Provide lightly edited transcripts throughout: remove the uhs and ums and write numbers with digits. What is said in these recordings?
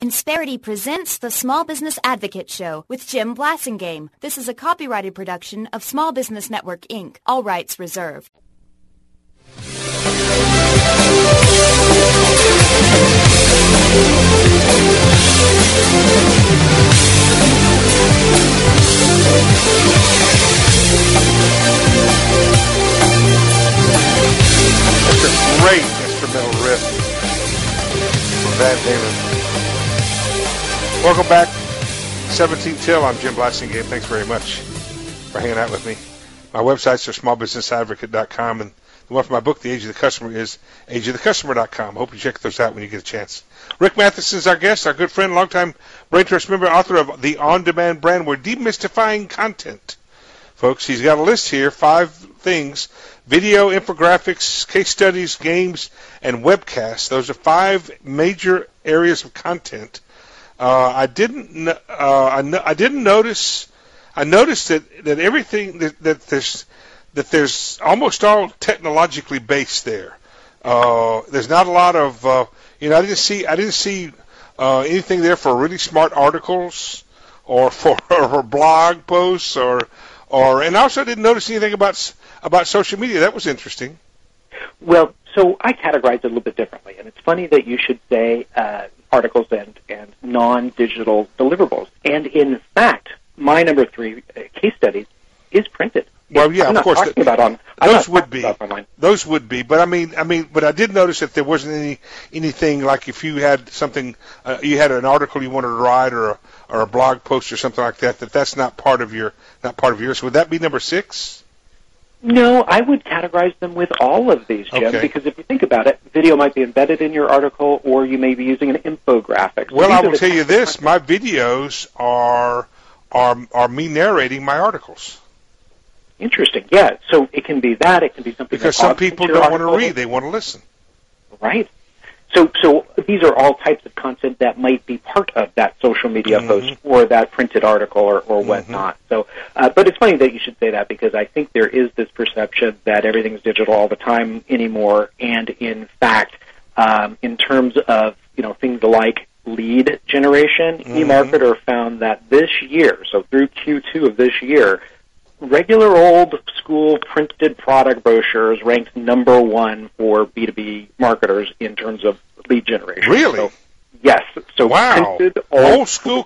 Insperity presents the Small Business Advocate Show with Jim Blasingame. This is a copyrighted production of Small Business Network, Inc. All rights reserved. That's a great instrumental riff from Van Halen. Welcome back, 17th Till. I'm Jim Blasingame. Thanks very much for hanging out with me. My websites are smallbusinessadvocate.com, and the one for my book, The Age of the Customer, is ageofthecustomer.com. I hope you check those out when you get a chance. Rick Matheson is our guest, our good friend, longtime Brain Trust member, author of The On-Demand Brand. We're demystifying content. Folks, he's got a list here, 5 things: video, infographics, case studies, games, and webcasts. Those are 5 major areas of content. I didn't notice. I noticed that everything that there's almost all technologically based there. There's not a lot of I didn't see anything there for really smart articles or for blog posts and I also didn't notice anything about social media. That was interesting. Well, so I categorize it a little bit differently, and it's funny that you should say articles and non-digital deliverables. And in fact, my number 3 case studies is printed. Well, yeah, of course. Those would be, but but I did notice that there wasn't anything like if you had something, you had an article you wanted to write or a blog post or something like that. That's not part of yours. Would that be number 6? No, I would categorize them with all of these, Jim, because if you think about it, video might be embedded in your article, or you may be using an infographic. Well, I will tell you this: my videos are me narrating my articles. Interesting. Yeah. So it can be that. It can be something because some people don't want to read; they want to listen. Right. So these are all types of content that might be part of that social media post or that printed article or whatnot. So, but it's funny that you should say that because I think there is this perception that everything's digital all the time anymore, and in fact, in terms of things like lead generation, eMarketer found that this year, so through Q2 of this year, regular old school printed product brochures ranked number 1 for B2B marketers in terms of lead generation. Really? So, yes. So wow. Printed old school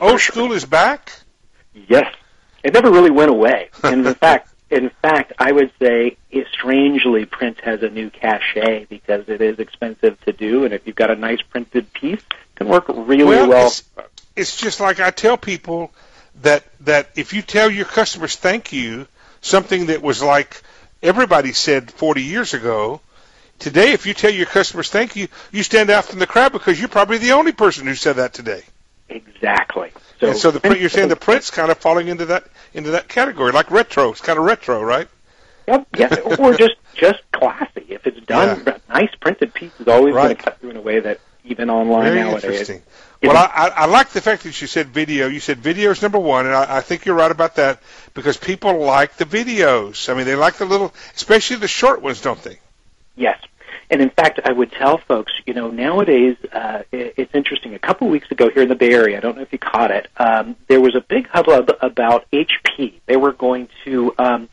is back? Yes. It never really went away. And in fact, I would say strangely print has a new cachet because it is expensive to do, and if you've got a nice printed piece, it can work really well. It's just like I tell people that if you tell your customers thank you, something that was like everybody said 40 years ago, today if you tell your customers thank you, you stand out from the crowd because you're probably the only person who said that today. Exactly. So you're saying the print's kind of falling into that category, like retro. It's kind of retro, right? Yep. Yes. Or just classy. If it's done, a nice printed piece is always going to cut through in a way that even online Very nowadays. Interesting. Well, I like the fact that you said video. You said video is number 1, and I think you're right about that because people like the videos. I mean, they like especially the short ones, don't they? Yes. And in fact, I would tell folks, nowadays, it's interesting. A couple weeks ago here in the Bay Area, I don't know if you caught it, there was a big hubbub about HP. They were going to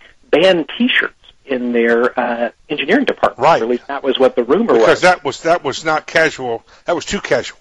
ban T-shirts in their engineering department. Right. Or at least that was what the rumor was. Because that was not casual. That was too casual.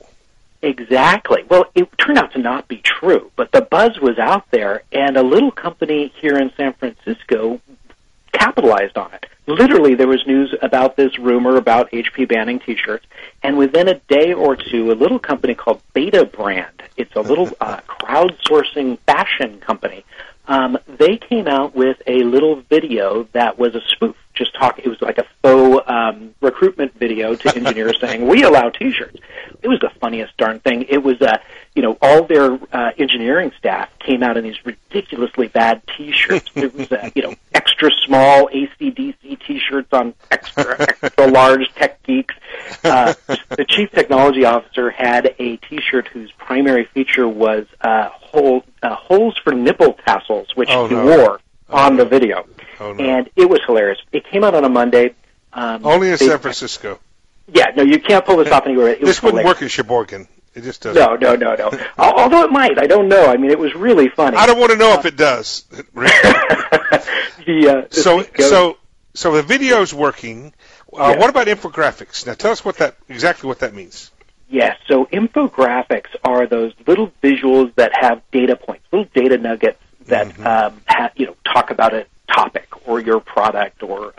Exactly. Well, it turned out to not be true, but the buzz was out there, and a little company here in San Francisco capitalized on it. Literally, there was news about this rumor about HP banning T-shirts, and within a day or two, a little company called Beta Brand, it's a little crowdsourcing fashion company, they came out with a little video that was a spoof. It was like a faux recruitment video to engineers saying, we allow T-shirts. It was the funniest darn thing. It was, all their engineering staff came out in these ridiculously bad T-shirts. It was, extra small AC/DC T-shirts on extra large tech geeks. The chief technology officer had a T-shirt whose primary feature was holes for nipple tassels, which he wore on the video. Oh, no. And it was hilarious. It came out on a Monday. Only in San Francisco. Yeah, no, you can't pull this off anywhere. This wouldn't work in Sheboygan. It just doesn't. No. Although it might. I don't know. I mean, it was really funny. I don't want to know if it does. So the video's working. Yes. What about infographics? Now, tell us exactly what that means. Yes, so infographics are those little visuals that have data points, little data nuggets that talk about a topic or your product or.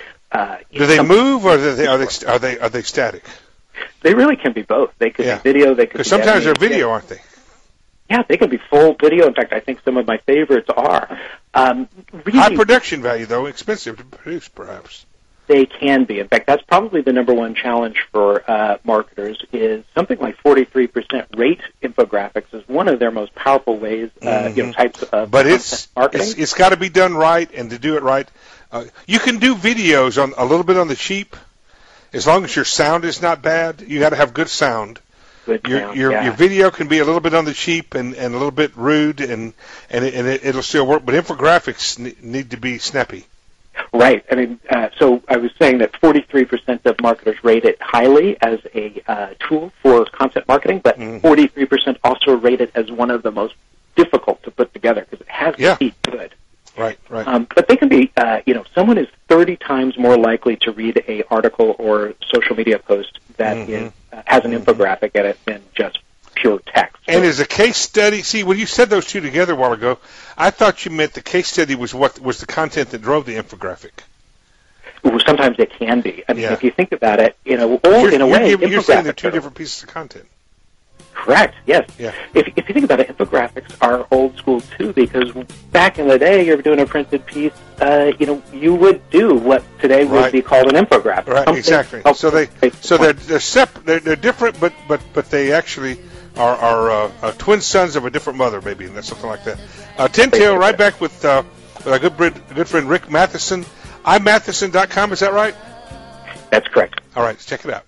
Do they move or are they static? They really can be both. They could be video. They could. Because sometimes they're video, aren't they? Yeah, they can be full video. In fact, I think some of my favorites are. Really, high production value, though, expensive to produce, perhaps. They can be. In fact, that's probably the number one challenge for marketers is something like 43% rate infographics is one of their most powerful ways, types of but marketing. It's got to be done right, and to do it right, you can do videos on a little bit on the cheap, as long as your sound is not bad. You got to have good sound. Your video can be a little bit on the cheap and a little bit rude, and it'll still work. But infographics need to be snappy. Right. I mean, so I was saying that 43% of marketers rate it highly as a tool for content marketing, but 43% also rate it as one of the most difficult to put together because it has to be good. Right. But they can be, someone is 30 times more likely to read a article or social media post that has an infographic in it than just pure text. And as a case study, see, when you said those two together a while ago, I thought you meant the case study was what was the content that drove the infographic. Well, sometimes it can be. I mean, if you think about it, in a way, you're saying they're two different pieces of content. Correct. Yes. Yeah. If you think about it, infographics are old school too, because back in the day, you're doing a printed piece. You would do what today would be called an infographic. Right. Exactly. So they're separate. They're different, but they actually are twin sons of a different mother, maybe, and that's something like that. Tin Tail, right back with our good friend Rick Matheson. iMatheson.com. Is that right? That's correct. All right. Let's check it out.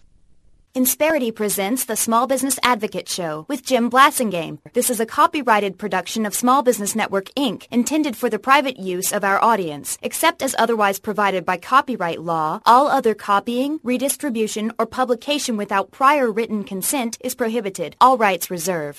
Insperity presents the Small Business Advocate Show with Jim Blasingame. This is a copyrighted production of Small Business Network, Inc., intended for the private use of our audience. Except as otherwise provided by copyright law, all other copying, redistribution, or publication without prior written consent is prohibited. All rights reserved.